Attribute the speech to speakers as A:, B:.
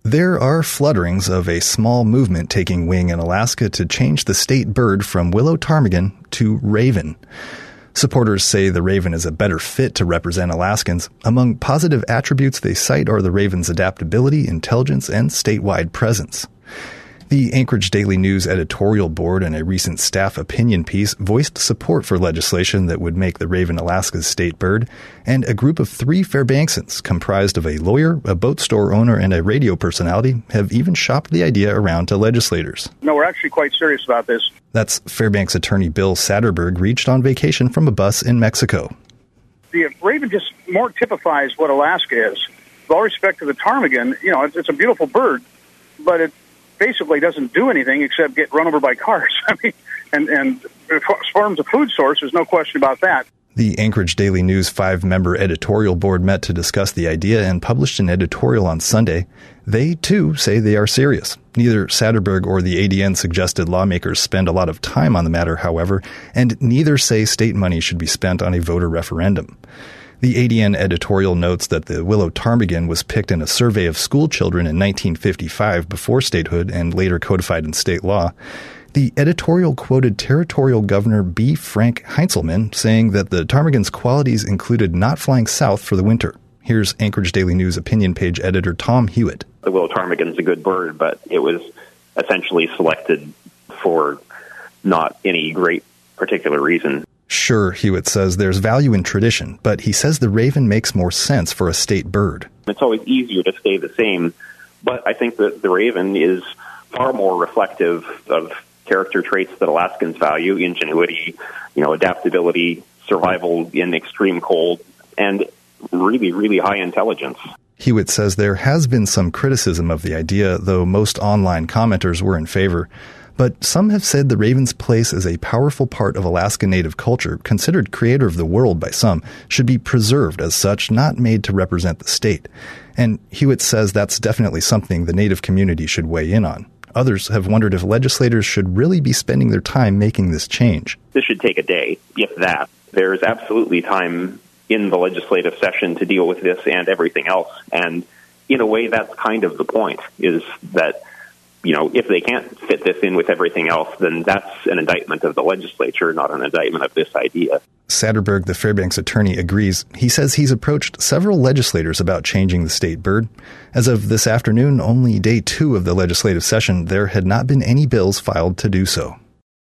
A: There are flutterings of a small movement taking wing in Alaska to change the state bird from willow ptarmigan to raven. Supporters say the raven is a better fit to represent Alaskans. Among positive attributes they cite are the raven's adaptability, intelligence, and statewide presence. The Anchorage Daily News editorial board in a recent staff opinion piece voiced support for legislation that would make the raven Alaska's state bird, and a group of 3 Fairbanksans, comprised of a lawyer, a boat store owner, and a radio personality, have even shopped the idea around to legislators.
B: No, we're actually quite serious about this.
A: That's Fairbanks attorney Bill Satterberg, reached on vacation from a bus in Mexico.
B: The raven just more typifies what Alaska is. With all respect to the ptarmigan, it's a beautiful bird, but it basically doesn't do anything except get run over by cars. I mean, and forms a food source, there's no question about that.
A: The Anchorage Daily News 5-member editorial board met to discuss the idea and published an editorial on Sunday. They, too, say they are serious. Neither Satterberg or the ADN suggested lawmakers spend a lot of time on the matter, however, and neither say state money should be spent on a voter referendum. The ADN editorial notes that the willow ptarmigan was picked in a survey of school children in 1955 before statehood and later codified in state law. The editorial quoted Territorial Governor B. Frank Heinzelman saying that the ptarmigan's qualities included not flying south for the winter. Here's Anchorage Daily News opinion page editor Tom Hewitt.
C: The willow ptarmigan's a good bird, but it was essentially selected for not any great particular reason.
A: Sure, Hewitt says there's value in tradition, but he says the raven makes more sense for a state bird.
C: It's always easier to stay the same, but I think that the raven is far more reflective of character traits that Alaskans value: ingenuity, adaptability, survival in extreme cold, and really, really high intelligence.
A: Hewitt says there has been some criticism of the idea, though most online commenters were in favor. But some have said the raven's place as a powerful part of Alaska Native culture, considered creator of the world by some, should be preserved as such, not made to represent the state. And Hewitt says that's definitely something the Native community should weigh in on. Others have wondered if legislators should really be spending their time making this change.
C: This should take a day, if that. There's absolutely time in the legislative session to deal with this and everything else. And in a way, that's kind of the point, is that if they can't fit this in with everything else, then that's an indictment of the legislature, not an indictment of this idea.
A: Satterberg, the Fairbanks attorney, agrees. He says he's approached several legislators about changing the state bird. As of this afternoon, only day 2 of the legislative session, there had not been any bills filed to do so.